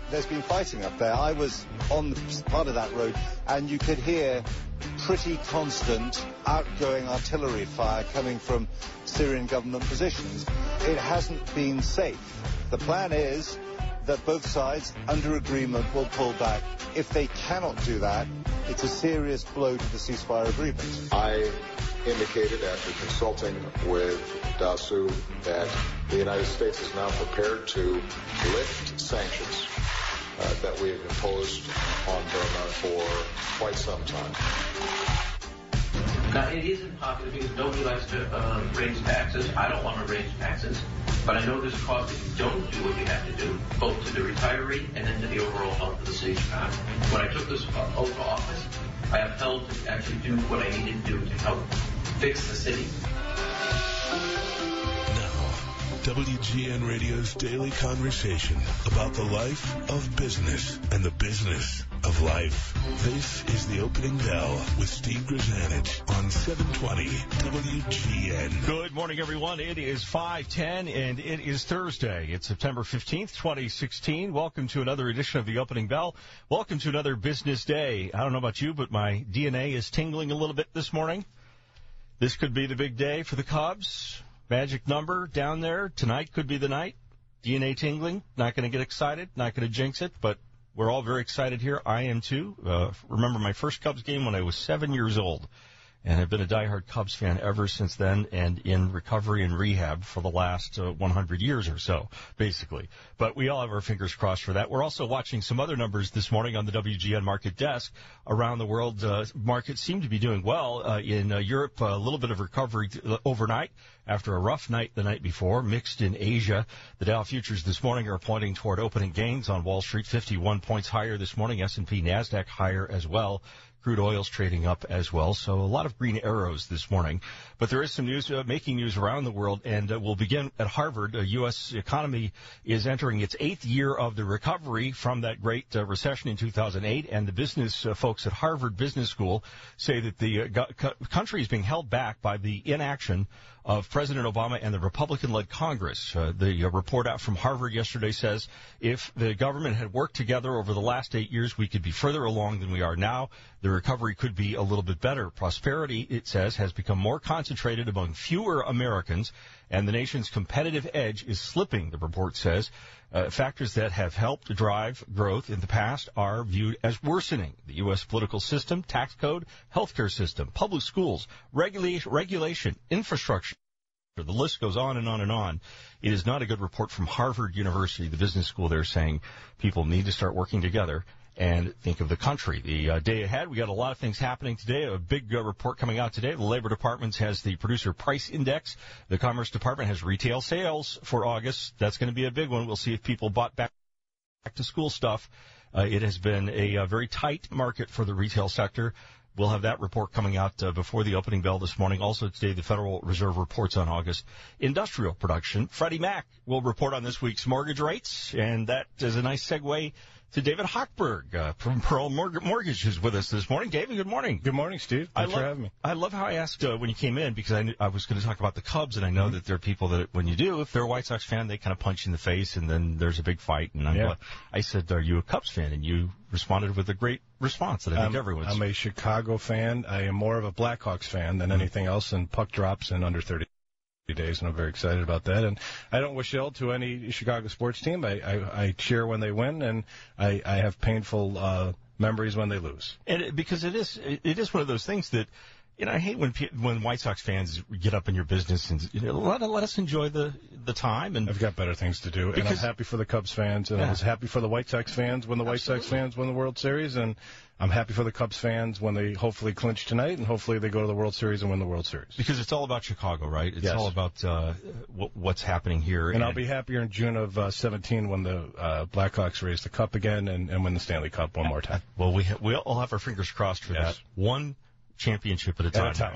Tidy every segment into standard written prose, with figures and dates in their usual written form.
there's been fighting up there. I was on the part of that road, and you could hear pretty constant outgoing artillery fire coming from Syrian government positions. It hasn't been safe. The plan is that both sides, under agreement, will pull back. If they cannot do that, it's a serious blow to the ceasefire agreement. I indicated after consulting with Dasu that the United States is now prepared to lift sanctions that we have imposed on Burma for quite some time. Now, it isn't popular because nobody likes to raise taxes. I don't want to raise taxes. But I know there's a cost if you don't do what you have to do, both to the retiree and then to the overall health of the city. When I took this oath of office, I upheld to actually do what I needed to do to help fix the city. WGN Radio's daily conversation about the life of business and the business of life. This is The Opening Bell with Steve Grzanich on 720 WGN. Good morning, everyone. It is 5:10, and it is Thursday. It's September 15th, 2016. Welcome to another edition of The Opening Bell. Welcome to another business day. I don't know about you, but my DNA is tingling a little bit this morning. This could be the big day for the Cubs. Magic number down there. Tonight could be the night. DNA tingling. Not going to get excited. Not going to jinx it, but we're all very excited here. I am, too. Remember my first Cubs game when I was 7 years old, and I've been a diehard Cubs fan ever since then and in recovery and rehab for the last 100 years or so, basically. But we all have our fingers crossed for that. We're also watching some other numbers this morning on the WGN market desk. Around the world, markets seem to be doing well. In Europe, a little bit of recovery overnight after a rough night the night before. Mixed in Asia. The Dow futures this morning are pointing toward opening gains on Wall Street, 51 points higher this morning. S&P, NASDAQ higher as well. Crude oil's trading up as well, so a lot of green arrows this morning. But there is some news, making news around the world, and we'll begin at Harvard. The U.S. economy is entering its 8th year of the recovery from that great recession in 2008, and the business folks at Harvard Business School say that the country is being held back by the inaction of President Obama and the Republican-led Congress. The report out from Harvard yesterday says if the government had worked together over the last 8 years, we could be further along than we are now. The recovery could be a little bit better. Prosperity, it says, has become more concentrated among fewer Americans, and the nation's competitive edge is slipping, the report says. Factors that have helped drive growth in the past are viewed as worsening. The U.S. political system, tax code, healthcare system, public schools, regulation, infrastructure. The list goes on and on and on. It is not a good report from Harvard University, the business school. They're saying people need to start working together and think of the country. The day ahead, we got a lot of things happening today. A big report coming out today. The Labor Department has the Producer Price Index. The Commerce Department has retail sales for August. That's going to be a big one. We'll see if people bought back to school stuff. It has been a very tight market for the retail sector. We'll have that report coming out before the opening bell this morning. Also today, the Federal Reserve reports on August industrial production. Freddie Mac will report on this week's mortgage rates, and that is a nice segue to David Hochberg from Pearl Mortgage is with us this morning. David, good morning. Good morning, Steve. Thanks for having me. I love how I asked when you came in, because I was going to talk about the Cubs, and I know that there are people that when you do, if they're a White Sox fan, they kind of punch you in the face, and then there's a big fight. And I said, are you a Cubs fan? And you responded with a great response that I think everyone's. I'm a Chicago fan. I am more of a Blackhawks fan than anything else, and puck drops in under 30 days, and I'm very excited about that. And I don't wish ill to any Chicago sports team. I cheer when they win, and I have painful memories when they lose. And because it is one of those things that, I hate when White Sox fans get up in your business and let us enjoy the time. And I've got better things to do, and I'm happy for the Cubs fans, and I was happy for the White Sox fans when the White Sox fans win the World Series, and I'm happy for the Cubs fans when they hopefully clinch tonight, and hopefully they go to the World Series and win the World Series. Because it's all about Chicago, right? It's all about what's happening here. And I'll be happier in June of 17 when the Blackhawks raise the cup again and win the Stanley Cup one more time. Well, we all have our fingers crossed for that. One championship at a time.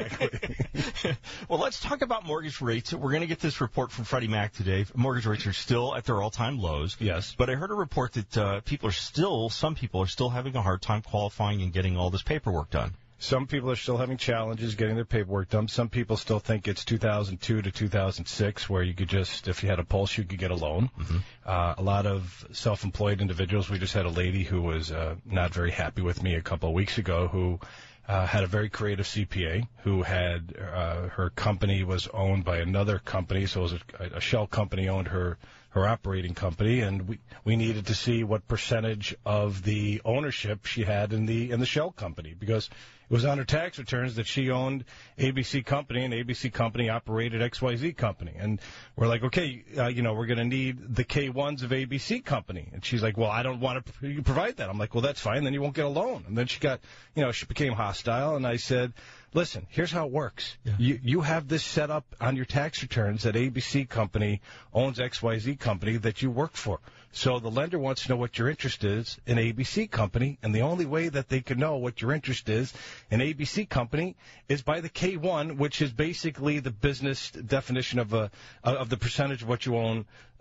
Exactly. Well, let's talk about mortgage rates. We're going to get this report from Freddie Mac today. Mortgage rates are still at their all-time lows. Yes. But I heard a report that some people are still having a hard time qualifying and getting all this paperwork done. Some people are still having challenges getting their paperwork done. Some people still think it's 2002 to 2006, where you could just, if you had a pulse, you could get a loan. Mm-hmm. A lot of self-employed individuals. We just had a lady who was not very happy with me a couple of weeks ago who had a very creative CPA who had her company was owned by another company, so it was a shell company owned her operating company, and we needed to see what percentage of the ownership she had in the shell company, because it was on her tax returns that she owned ABC Company, and ABC Company operated XYZ Company. And we're like, okay, we're going to need the K-1s of ABC Company. And she's like, well, I don't want to provide that. I'm like, well, that's fine. Then you won't get a loan. And then she became hostile. And I said, listen, here's how it works. Yeah. You have this set up on your tax returns that ABC Company owns XYZ Company that you work for. So the lender wants to know what your interest is in ABC Company, and the only way that they can know what your interest is in ABC Company is by the K-1, which is basically the business definition of the percentage of what you own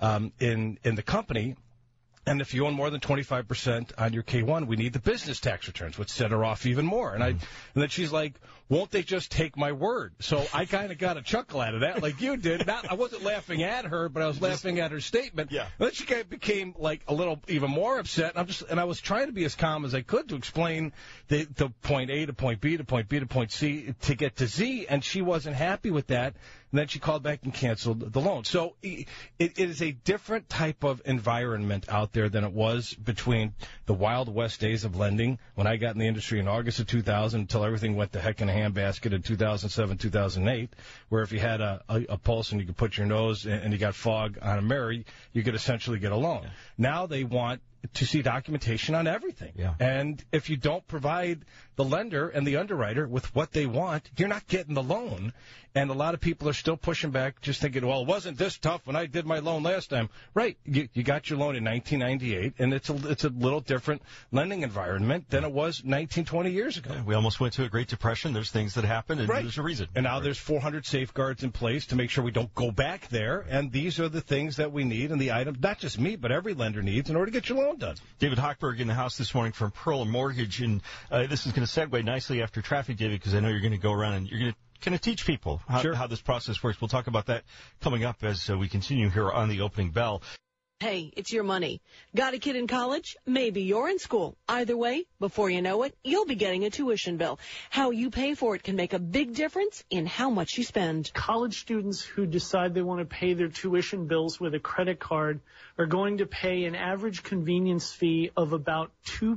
in the company. And if you own more than 25% on your K-1, we need the business tax returns, which set her off even more. And then she's like, won't they just take my word? So I kind of got a chuckle out of that, like you did. I wasn't laughing at her, but I was laughing at her statement. Yeah. And then she became like a little even more upset. And I was trying to be as calm as I could to explain the point A to point B to point B to point C to get to Z, and she wasn't happy with that. And then she called back and canceled the loan. So it is a different type of environment out there than it was between the Wild West days of lending when I got in the industry in August of 2000 until everything went to heck in a handbasket in 2007, 2008, where if you had a pulse and you could put your nose and you got fog on a mirror, you could essentially get a loan. Yeah. Now they want to see documentation on everything. Yeah. And if you don't provide the lender and the underwriter with what they want, you're not getting the loan. And a lot of people are still pushing back, just thinking, well, it wasn't this tough when I did my loan last time. Right. You got your loan in 1998, and it's a little different lending environment than it was 19, 20 years ago. Yeah, we almost went to a Great Depression. There's things that happen, and there's a reason. And now there's 400 safeguards in place to make sure we don't go back there. And these are the things that we need, and the items, not just me, but every lender needs in order to get your loan done. David Hochberg in the house this morning from Pearl Mortgage, and this is going to segue nicely after traffic, David, because I know you're going to go around and you're going to kind of teach people how this process works. We'll talk about that coming up as we continue here on the opening bell. Hey, it's your money. Got a kid in college? Maybe you're in school. Either way, before you know it, you'll be getting a tuition bill. How you pay for it can make a big difference in how much you spend. College students who decide they want to pay their tuition bills with a credit card are going to pay an average convenience fee of about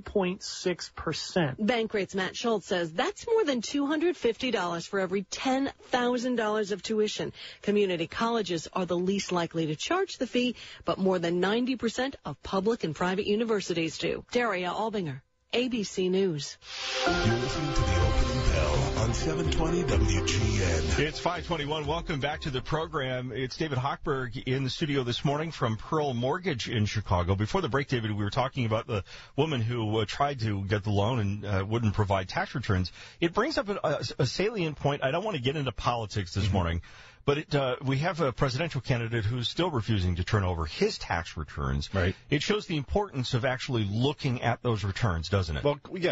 2.6%. Bankrate's Matt Schultz says that's more than $250 for every $10,000 of tuition. Community colleges are the least likely to charge the fee, but more than 90% of public and private universities do. Daria Albinger, ABC News. You're listening to the opening bell on 720 WGN. It's 5:21. Welcome back to the program. It's David Hochberg in the studio this morning from Pearl Mortgage in Chicago. Before the break, David, we were talking about the woman who tried to get the loan and wouldn't provide tax returns. It brings up a salient point. I don't want to get into politics this morning, but we have a presidential candidate who's still refusing to turn over his tax returns. Right. It shows the importance of actually looking at those returns, doesn't it? Well, yeah,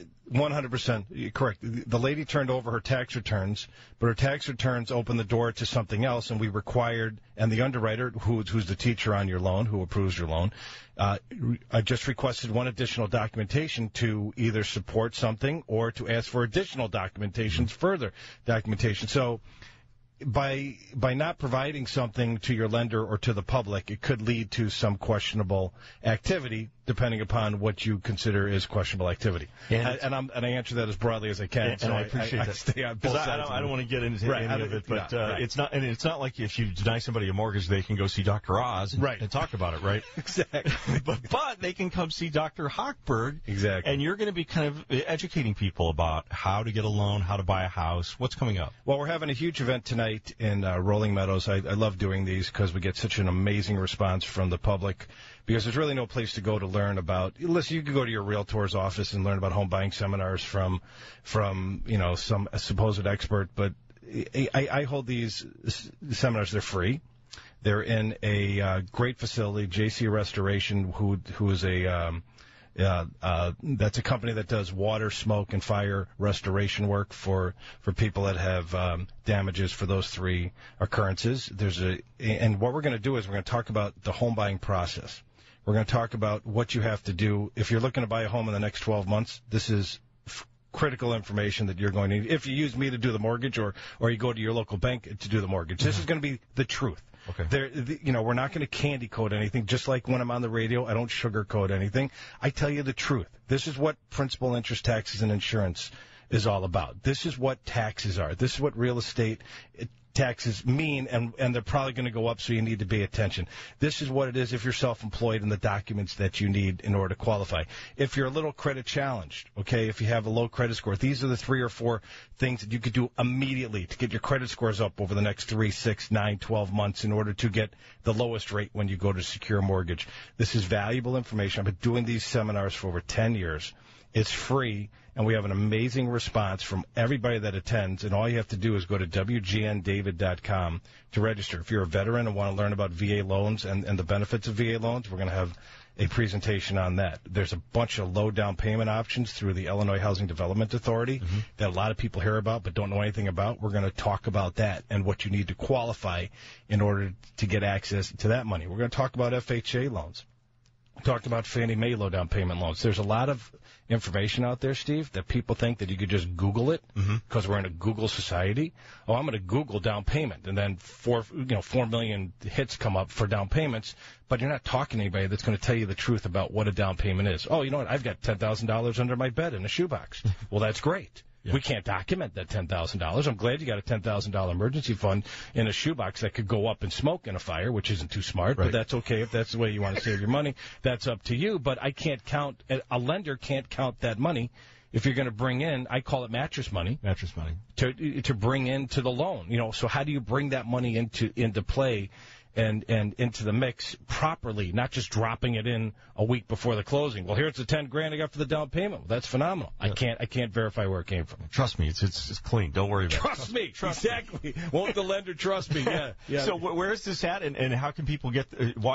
100% correct. The lady turned over her tax returns, but her tax returns opened the door to something else, and we required, and the underwriter, who's the teacher on your loan, who approves your loan, I just requested one additional documentation to either support something or to ask for additional documentation, further documentation. So by not providing something to your lender or to the public, it could lead to some questionable activity, depending upon what you consider is questionable activity. And I answer that as broadly as I can. And I appreciate that. Stay on both sides. I don't want to get into any of it, but it's not like if you deny somebody a mortgage, they can go see Dr. Oz and talk about it, right? Exactly. but they can come see Dr. Hochberg. Exactly. And you're going to be kind of educating people about how to get a loan, how to buy a house. What's coming up? Well, we're having a huge event tonight in Rolling Meadows. I love doing these because we get such an amazing response from the public, because there's really no place to go to learn about. Listen, you can go to your realtor's office and learn about home buying seminars from some supposed expert, but I hold these seminars. They're free. They're in a great facility, JC Restoration, who is That's a company that does water, smoke, and fire restoration work for people that have damages for those three occurrences. And what we're going to do is we're going to talk about the home buying process. We're going to talk about what you have to do if you're looking to buy a home in the next 12 months. This is critical information that you're going to need. If you use me to do the mortgage or you go to your local bank to do the mortgage, this is going to be the truth. Okay. We're not going to candy coat anything. Just like when I'm on the radio, I don't sugarcoat anything. I tell you the truth. This is what principal, interest, taxes, and insurance is all about. This is what taxes are. This is what real estate taxes mean, and they're probably going to go up, so you need to pay attention. This is what it is if you're self-employed and the documents that you need in order to qualify. If you're a little credit challenged, okay, if you have a low credit score, these are the 3 or 4 things that you could do immediately to get your credit scores up over the next 3, 6, 9, 12 months in order to get the lowest rate when you go to secure a mortgage. This is valuable information. I've been doing these seminars for over 10 years. It's free, and we have an amazing response from everybody that attends, and all you have to do is go to WGNDavid.com to register. If you're a veteran and want to learn about VA loans and the benefits of VA loans, we're going to have a presentation on that. There's a bunch of low down payment options through the Illinois Housing Development Authority that a lot of people hear about but don't know anything about. We're going to talk about that and what you need to qualify in order to get access to that money. We're going to talk about FHA loans. We talked about Fannie Mae low down payment loans. There's a lot of information out there, Steve, that people think that you could just Google it because we're in a Google society. Oh, I'm going to Google down payment, and then 4 million hits come up for down payments, but you're not talking to anybody that's going to tell you the truth about what a down payment is. Oh, you know what? I've got $10,000 under my bed in a shoebox. Well, that's great. Yeah. We can't document that $10,000. I'm glad you got a $10,000 emergency fund in a shoebox that could go up in smoke in a fire, which isn't too smart, right. But that's okay if that's the way you want to save your money. That's up to you, but I can't count, a lender can't count that money if you're going to bring in, I call it mattress money. Mattress money. To bring into the loan. So how do you bring that money into play and into the mix properly, not just dropping it in a week before the closing? Well, here's the $10,000 I got for the down payment. Well, that's phenomenal. Yeah. I can't verify where it came from. Trust me, it's clean. Don't worry about it. Trust me. Exactly. Won't the lender trust me? Yeah. So where is this at, and how can people get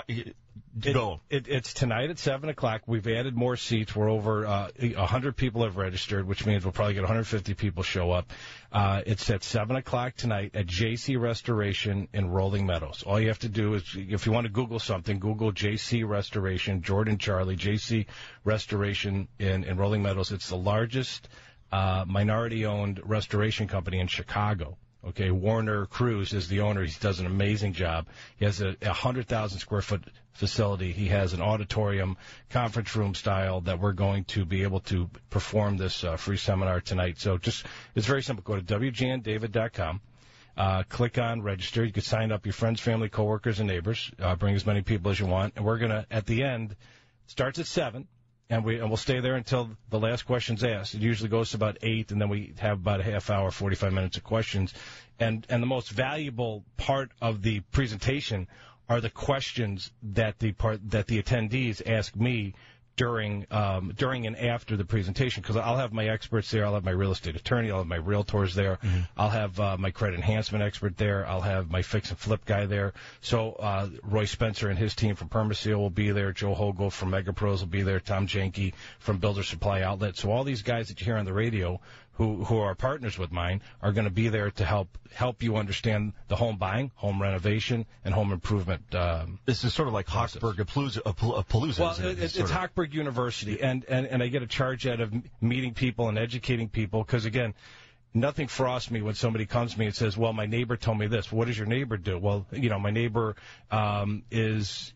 go? It's tonight at 7 o'clock. We've added more seats. We're over 100 people have registered, which means we'll probably get 150 people show up. It's at 7 o'clock tonight at JC Restoration in Rolling Meadows. All you have to do is, if you want to Google something, Google JC Restoration, Jordan Charlie, JC Restoration in Rolling Meadows. It's the largest minority-owned restoration company in Chicago. Okay, Warner Cruz is the owner. He does an amazing job. He has a 100,000 square foot facility. He has an auditorium, conference room style that we're going to be able to perform this free seminar tonight. So it's very simple. Go to WGNDavid.com. Click on register. You can sign up your friends, family, coworkers, and neighbors. Bring as many people as you want. And we're going to, at the end, it starts at 7. And we'll stay there until the last question's asked. It usually goes to about 8, and then we have about a half hour, 45 minutes of questions. And the most valuable part of the presentation are the questions that the attendees ask me during and after the presentation, because I'll have my experts there. I'll have my real estate attorney. I'll have my realtors there. I'll have my credit enhancement expert there. I'll have my fix and flip guy there. So Roy Spencer and his team from Permaseal will be there. Joe Hogo from MegaPros will be there. Tom Janke from Builder Supply Outlet. So all these guys that you hear on the radio who are partners with mine are going to be there to help you understand the home buying, home renovation, and home improvement. This is sort of like Hochberg Palooza. Well, it's Hochberg University, and I get a charge out of meeting people and educating people because, again, nothing frosts me when somebody comes to me and says, well, my neighbor told me this. What does your neighbor do? Well, my neighbor is,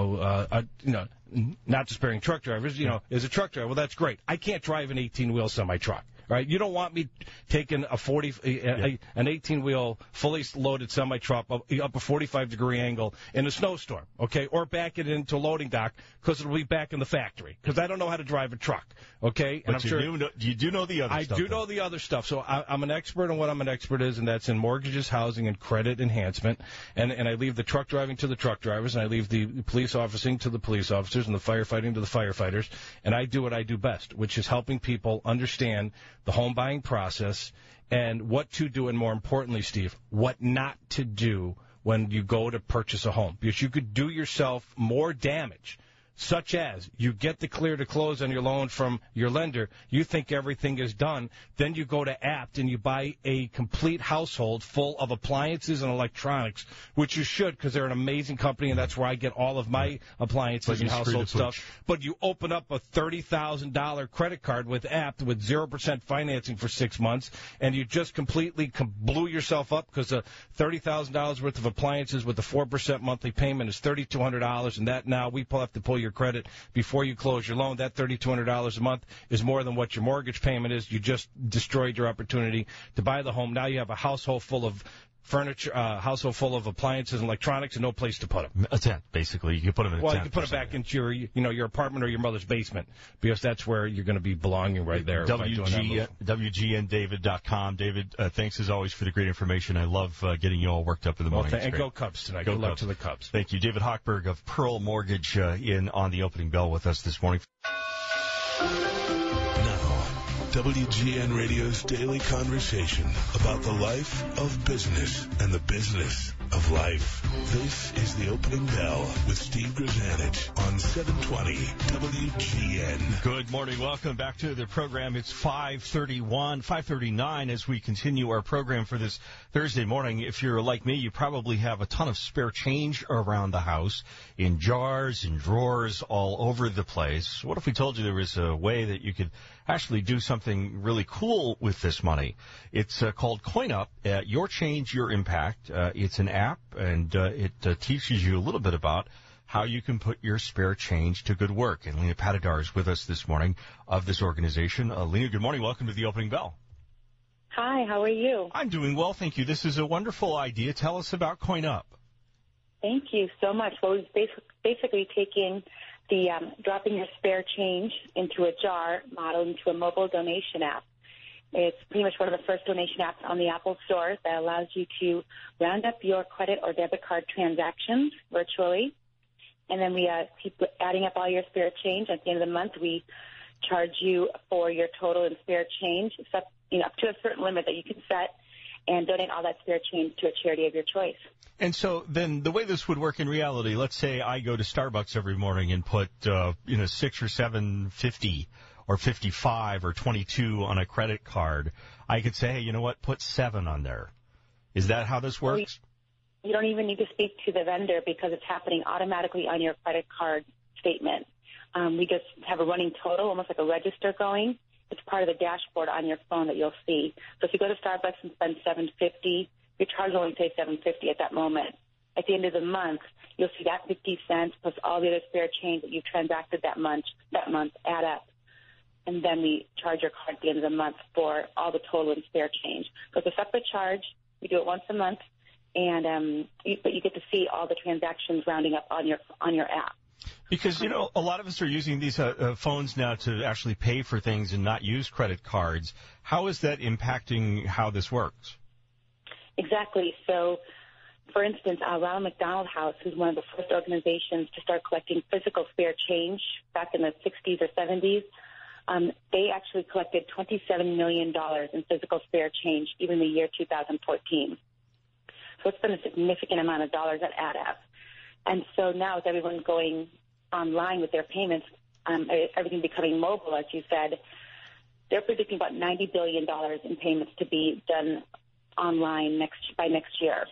not despairing truck drivers, is a truck driver. Well, that's great. I can't drive an 18-wheel semi-truck. Right? You don't want me taking an 18-wheel fully loaded semi-truck up a 45-degree angle in a snowstorm, okay? Or back it into a loading dock because it'll be back in the factory because I don't know how to drive a truck, okay? And you do know the other stuff. I do know the other stuff. So I'm an expert on what I'm an expert is, and that's in mortgages, housing, and credit enhancement. And I leave the truck driving to the truck drivers, and I leave the police officing to the police officers, and the firefighting to the firefighters. And I do what I do best, which is helping people understand the home buying process and what to do, and more importantly, Steve, what not to do when you go to purchase a home. Because you could do yourself more damage such as you get the clear to close on your loan from your lender, you think everything is done, then you go to Apt and you buy a complete household full of appliances and electronics, which you should because they're an amazing company, and that's where I get all of my appliances and household stuff. But you open up a $30,000 credit card with Apt with 0% financing for 6 months, and you just completely blew yourself up because $30,000 worth of appliances with the 4% monthly payment is $3,200, and that now we have to pull your credit before you close your loan. That $3,200 a month is more than what your mortgage payment is. You just destroyed your opportunity to buy the home. Now you have a household full of furniture, household full of appliances and electronics, and no place to put them. A tent, basically. You can put them in a tent. Well, you can put it back into your apartment or your mother's basement, because that's where you're going to be belonging right there. WGNDavid.com. David, thanks as always for the great information. I love getting you all worked up in the morning. And go Cubs tonight. Good luck to the Cubs. Thank you. David Hochberg of Pearl Mortgage in on the opening bell with us this morning. WGN Radio's daily conversation about the life of business and the business of life. This is the opening bell with Steve Grzanich on 720 WGN. Good morning. Welcome back to the program. It's 5:39 as we continue our program for this Thursday morning. If you're like me, you probably have a ton of spare change around the house in jars and drawers all over the place. What if we told you there was a way that you could actually do something really cool with this money? It's called CoinUp. Your Change, Your Impact. It's an app, and it teaches you a little bit about how you can put your spare change to good work. And Lena Patidar is with us this morning of this organization. Lena, good morning. Welcome to the opening bell. Hi, how are you? I'm doing well, thank you. This is a wonderful idea. Tell us about CoinUp. Thank you so much. Well, we've basically taking the dropping your spare change into a jar model into a mobile donation app. It's pretty much one of the first donation apps on the Apple Store that allows you to round up your credit or debit card transactions virtually. And then we keep adding up all your spare change. At the end of the month, we charge you for your total and spare change, up to a certain limit that you can set, and donate all that spare change to a charity of your choice. And so then the way this would work in reality, let's say I go to Starbucks every morning and put, 6 or 7.50 or 55 or 22 on a credit card. I could say, hey, you know what, put 7 on there. Is that how this works? You don't even need to speak to the vendor because it's happening automatically on your credit card statement. We just have a running total, almost like a register going. It's part of the dashboard on your phone that you'll see. So if you go to Starbucks and spend $7.50, your charge will only say $7.50 at that moment. At the end of the month, you'll see that 50 cents plus all the other spare change that you've transacted that month add up. And then we charge your card at the end of the month for all the total and spare change. So it's a separate charge. We do it once a month, and but you get to see all the transactions rounding up on your app. Because, a lot of us are using these phones now to actually pay for things and not use credit cards. How is that impacting how this works? Exactly. So, for instance, Ronald McDonald House, who's one of the first organizations to start collecting physical spare change back in the 60s or 70s, they actually collected $27 million in physical spare change even in the year 2014. So it's been a significant amount of dollars that add up. And so now with everyone going online with their payments, everything becoming mobile, as you said, they're predicting about $90 billion in payments to be done online by next year.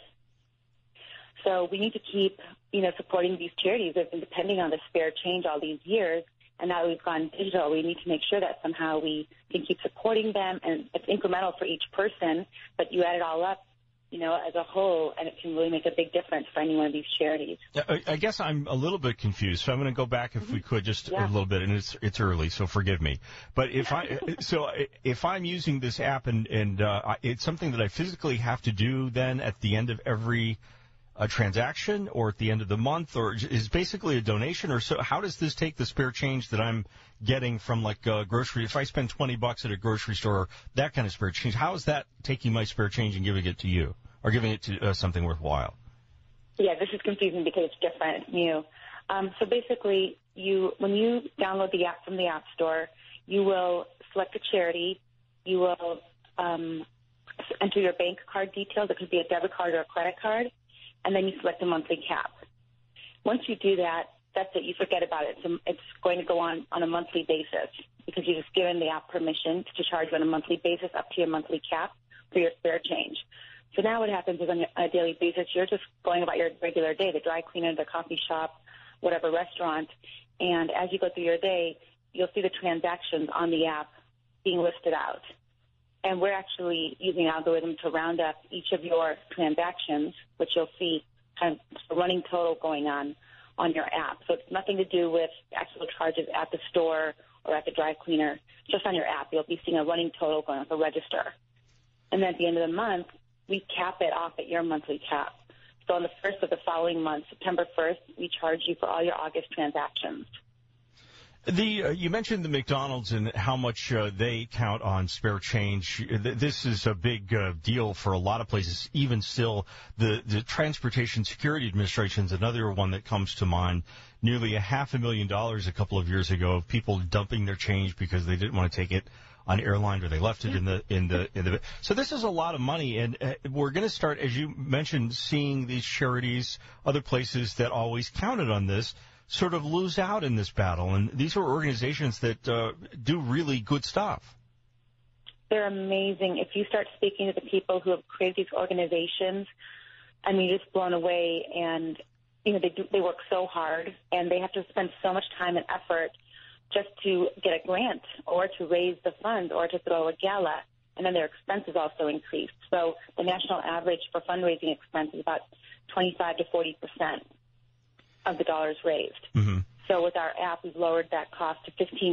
So we need to keep, supporting these charities that have been depending on the spare change all these years. And now that we've gone digital, we need to make sure that somehow we can keep supporting them. And it's incremental for each person, but you add it all up, as a whole, and it can really make a big difference for any one of these charities. I guess I'm a little bit confused, so I'm going to go back if we could just a little bit, and it's early, so forgive me. But if I'm using this app and it's something that I physically have to do then at the end of every transaction or at the end of the month, or is basically a donation, or so? How does this take the spare change that I'm getting from like a grocery? If I spend $20 at a grocery store, that kind of spare change, how is that taking my spare change and giving it to you, or giving it to something worthwhile? Yeah, this is confusing because it's different. It's new. So basically, when you download the app from the App Store, you will select a charity. You will enter your bank card details. It could be a debit card or a credit card. And then you select a monthly cap. Once you do that, that's it. You forget about it. So it's going to go on a monthly basis because you've just given the app permission to charge you on a monthly basis up to your monthly cap for your spare change. So now what happens is on a daily basis, you're just going about your regular day, the dry cleaner, the coffee shop, whatever restaurant, and as you go through your day, you'll see the transactions on the app being listed out. And we're actually using an algorithm to round up each of your transactions, which you'll see kind of a running total going on your app. So it's nothing to do with actual charges at the store or at the dry cleaner. Just on your app, you'll be seeing a running total going on the register. And then at the end of the month, we cap it off at your monthly cap. So on the first of the following month, September 1st, we charge you for all your August transactions. You mentioned the McDonald's and how much they count on spare change. This is a big deal for a lot of places. Even still, the Transportation Security Administration is another one that comes to mind. Nearly $500,000 a couple of years ago of people dumping their change because they didn't want to take it on airline or they left it in the. So this is a lot of money, and we're going to start, as you mentioned, seeing these charities, other places that always counted on this, sort of lose out in this battle. And these are organizations that do really good stuff. They're amazing. If you start speaking to the people who have created these organizations, I mean, you're just blown away. And, you know, they work so hard, and they have to spend so much time and effort just to get a grant or to raise the funds or to throw a gala. And then their expenses also increase. So the national average for fundraising expense is about 25 to 40% of the dollars raised. Mm-hmm. So with our app, we've lowered that cost to 15%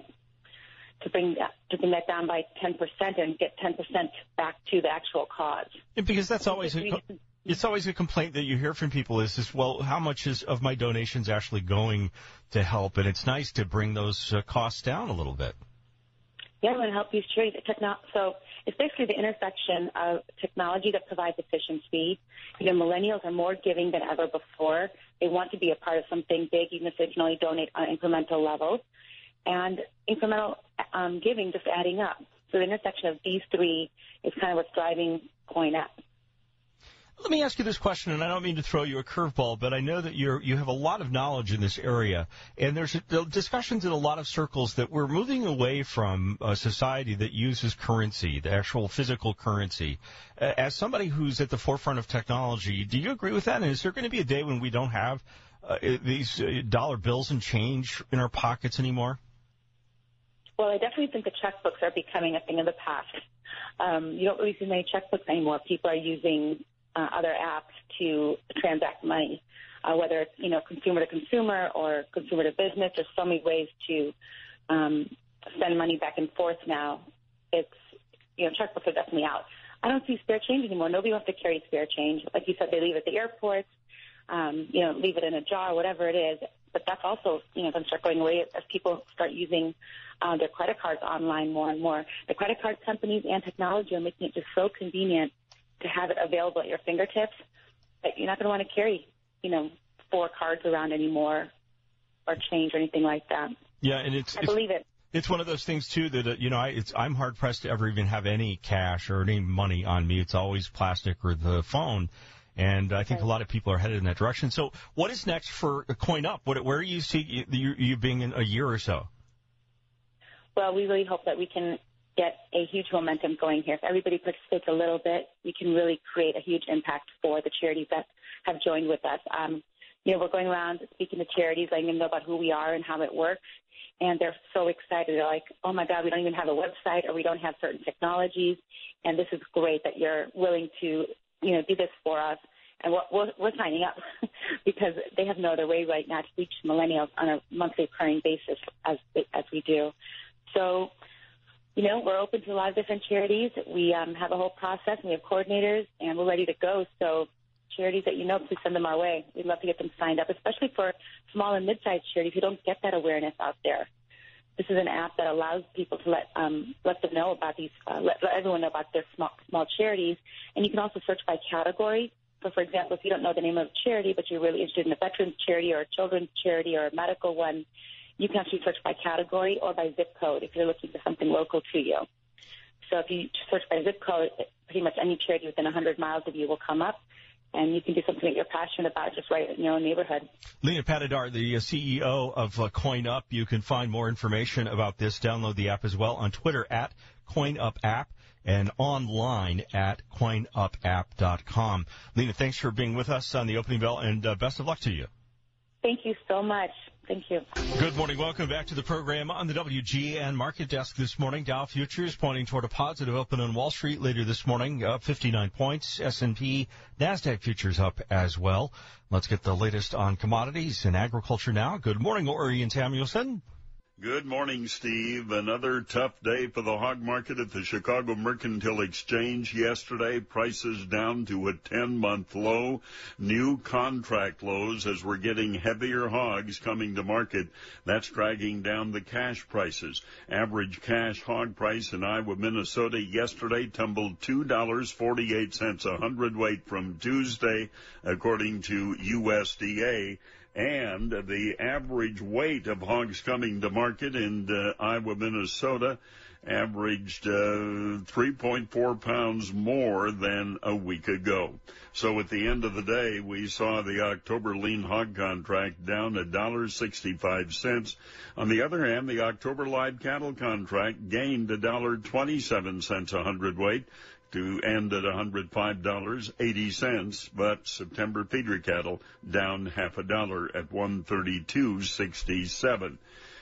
to bring that down by 10% and get 10% back to the actual cause. Yeah, because that's always it's always a complaint that you hear from people is, well, how much of my donations actually going to help? And it's nice to bring those costs down a little bit. Yeah, and help these charities. So it's basically the intersection of technology that provides efficiency. You know, millennials are more giving than ever before. They want to be a part of something big, even if they can only donate on incremental levels. And incremental giving just adding up. So the intersection of these three is kind of what's driving Coin up. Let me ask you this question, and I don't mean to throw you a curveball, but I know that you have a lot of knowledge in this area, and there's discussions in a lot of circles that we're moving away from a society that uses currency, the actual physical currency. As somebody who's at the forefront of technology, do you agree with that? And is there going to be a day when we don't have these dollar bills and change in our pockets anymore? Well, I definitely think the checkbooks are becoming a thing of the past. You don't really see many checkbooks anymore. People are using other apps to transact money, whether it's, you know, consumer to consumer or consumer to business. There's so many ways to send money back and forth now. It's, you know, checkbooks are definitely out. I don't see spare change anymore. Nobody wants to carry spare change. Like you said, they leave it at the airports, you know, leave it in a jar, whatever it is. But that's also, you know, going to start going away as people start using their credit cards online more and more. The credit card companies and technology are making it just so convenient to have it available at your fingertips that you're not going to want to carry, you know, 4 cards around anymore or change or anything like that. Yeah, and I believe it. It's one of those things, too, that, you know, I'm hard-pressed to ever even have any cash or any money on me. It's always plastic or the phone. And I think a lot of people are headed in that direction. So what is next for Coin Up? Where do you see you being in a year or so? Well, we really hope that we can get a huge momentum going here. If everybody participates a little bit, we can really create a huge impact for the charities that have joined with us. You know, we're going around speaking to charities, letting them know about who we are and how it works. And they're so excited. They're like, oh, my God, we don't even have a website or we don't have certain technologies. And this is great that you're willing to, you know, do this for us. And we're signing up because they have no other way right now to reach millennials on a monthly recurring basis as we do. So, you know, we're open to a lot of different charities. We have a whole process, and we have coordinators, and we're ready to go. So charities that you know, please send them our way. We'd love to get them signed up, especially for small and mid-sized charities who don't get that awareness out there. This is an app that allows people to let them know about these, let everyone know about their small charities. And you can also search by category. So, for example, if you don't know the name of a charity, but you're really interested in a veterans charity or a children's charity or a medical one, you can actually search by category or by zip code if you're looking for something local to you. So if you search by zip code, pretty much any charity within 100 miles of you will come up. and you can do something that you're passionate about just right in your own neighborhood. Lena Patidar, the CEO of CoinUp. You can find more information about this. Download the app as well on Twitter at CoinUpApp and online at coinupapp.com. Lena, thanks for being with us on the Opening Bell, and best of luck to you. Thank you so much. Thank you. Good morning. Welcome back to the program on the WGN Market Desk this morning. Dow futures pointing toward a positive open on Wall Street later this morning, up 59 points. S&P, NASDAQ futures up as well. Let's get the latest on commodities and agriculture now. Good morning, Orion Samuelson. Good morning, Steve. Another tough day for the hog market at the Chicago Mercantile Exchange yesterday. Prices down to a 10-month low. New contract lows as we're getting heavier hogs coming to market. That's dragging down the cash prices. Average cash hog price in Iowa, Minnesota yesterday tumbled $2.48 a hundredweight from Tuesday, according to USDA. And the average weight of hogs coming to market in Iowa, Minnesota averaged 3.4 pounds more than a week ago. So at the end of the day, we saw the October lean hog contract down $1.65. On the other hand, the October live cattle contract gained $1.27 a hundredweight to end at $105.80, but September feeder cattle down half a dollar at $132.67.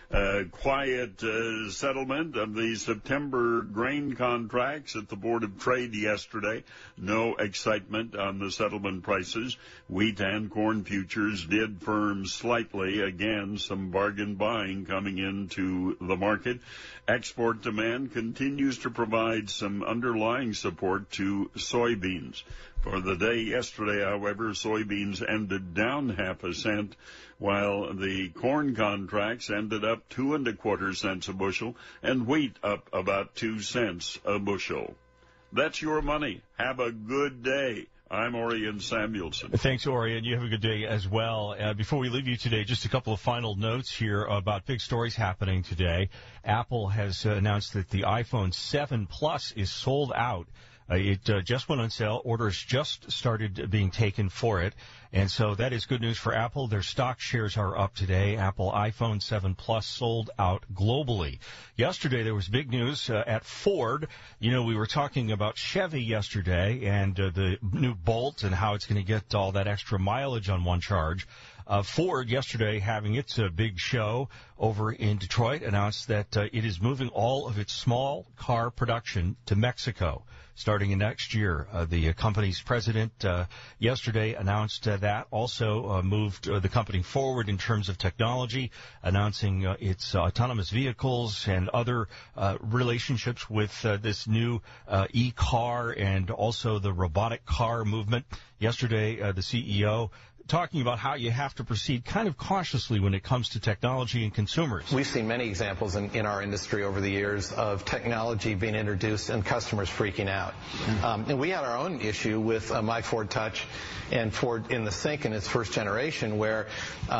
Quiet settlement of the September grain contracts at the Board of Trade yesterday. No excitement on the settlement prices. Wheat and corn futures did firm slightly. Again, some bargain buying coming into the market. Export demand continues to provide some underlying support to soybeans. For the day yesterday, however, soybeans ended down half a cent, while the corn contracts ended up 2 1/4 cents a bushel, and wheat up about 2 cents a bushel. That's your money. Have a good day. I'm Orion Samuelson. Thanks, Orion. You have a good day as well. Before we leave you today, just a couple of final notes here about big stories happening today. Apple has announced that the iPhone 7 Plus is sold out. It just went on sale. Orders just started being taken for it. And so that is good news for Apple. Their stock shares are up today. Apple iPhone 7 Plus sold out globally. Yesterday, there was big news at Ford. You know, we were talking about Chevy yesterday and the new Bolt and how it's going to get all that extra mileage on one charge. Ford yesterday, having its big show over in Detroit, announced that it is moving all of its small car production to Mexico starting in next year. The company's president yesterday announced that. Also moved the company forward in terms of technology, announcing its autonomous vehicles and other relationships with this new e-car and also the robotic car movement. Yesterday, the CEO talking about how you have to proceed kind of cautiously when it comes to technology and consumers. We've seen many examples in our industry over the years of technology being introduced and customers freaking out. And we had our own issue with My Ford Touch and Ford in the Sync in its first generation where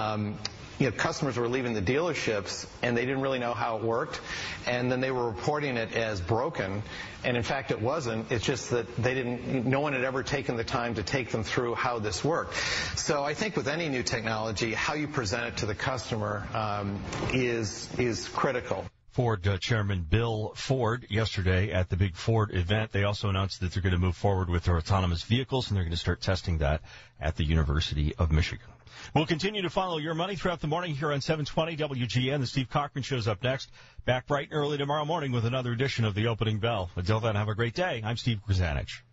customers were leaving the dealerships and they didn't really know how it worked, and then they were reporting it as broken, and in fact it wasn't. It's just that no one had ever taken the time to take them through how this worked. So I think with any new technology, how you present it to the customer is critical. Ford Chairman Bill Ford yesterday at the big Ford event. They also announced that they're going to move forward with their autonomous vehicles, and they're going to start testing that at the University of Michigan. We'll continue to follow your money throughout the morning here on 720 WGN. The Steve Cochran Show's up next. Back bright and early tomorrow morning with another edition of the Opening Bell. Until then, have a great day. I'm Steve Grzanich.